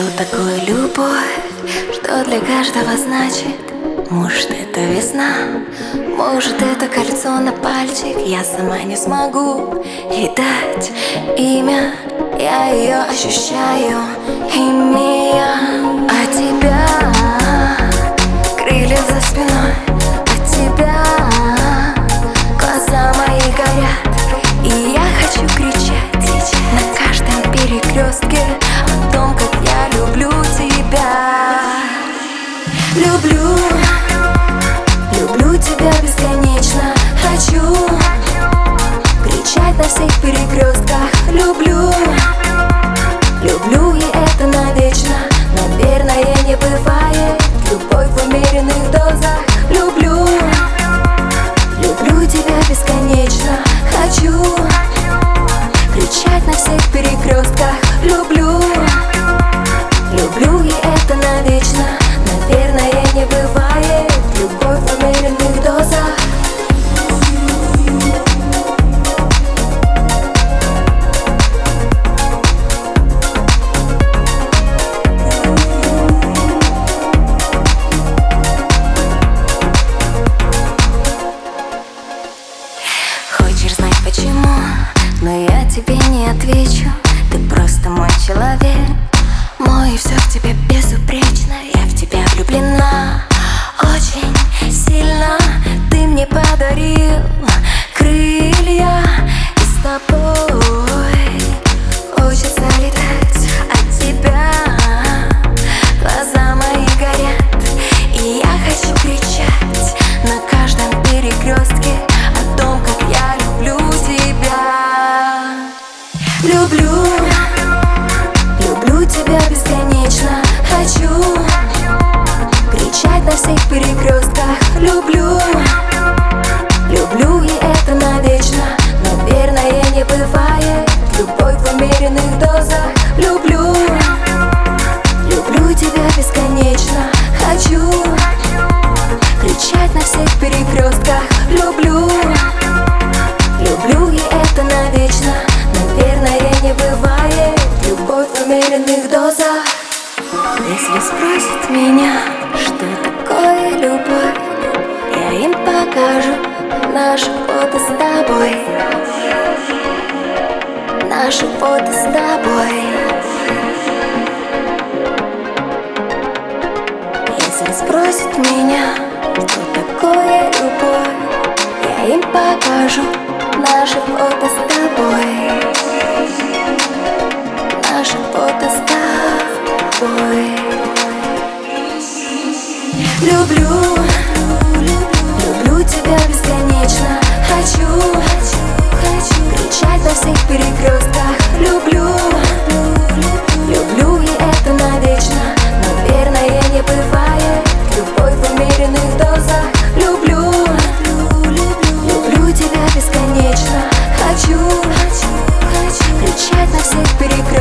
Что такое любовь? Что для каждого значит? Может, это весна, может, это кольцо на пальчик. Я сама не смогу ей дать имя. Я ее ощущаю, имея от тебя крылья за спиной, от тебя глаза мои горят. И я хочу кричать на каждом перекрестке о том, как я люблю тебя. Люблю, люблю тебя бесконечно. Хочу кричать на всех перекрестках. Люблю, люблю, и это навечно. Наверное, не бывает любовь в умеренных дозах. Люблю, люблю тебя бесконечно. Хочу кричать на всех перекрестках. Люблю, люблю, и это навечно. Наверное, не бывает любовь в умеренных дозах. Хочешь знать почему? Но я тебе не отвечу. Ты просто мой человек, мой, и все в тебе безупречно. Я в тебя влюблена очень сильно. Ты мне подарил крылья, и с тобой хочется летать. От тебя глаза мои горят, и я хочу кричать на каждом перекрестке о том, как я люблю тебя. Люблю, люблю тебя бесконечно. Хочу кричать на всех перекрестках. Люблю, люблю, и это навечно. Наверное, не бывает любовь в умеренных дозах. Люблю, люблю тебя бесконечно. Хочу кричать на всех перекрестках. Люблю, люблю, и это навечно. Наверное, не бывает любовь в умеренных дозах. Если спросят меня, что такое любовь, я им покажу наше фото с тобой. Наше фото с тобой. Если спросят меня, что такое любовь, я им покажу наше фото с тобой. Наше фото с тобой. Люблю, люблю тебя бесконечно. Хочу кричать на всех перекрестках. Люблю, люблю, и это навечно. Наверное, не бывает любовь в умеренных дозах. Люблю, люблю тебя бесконечно. Хочу кричать на всех перекрестках.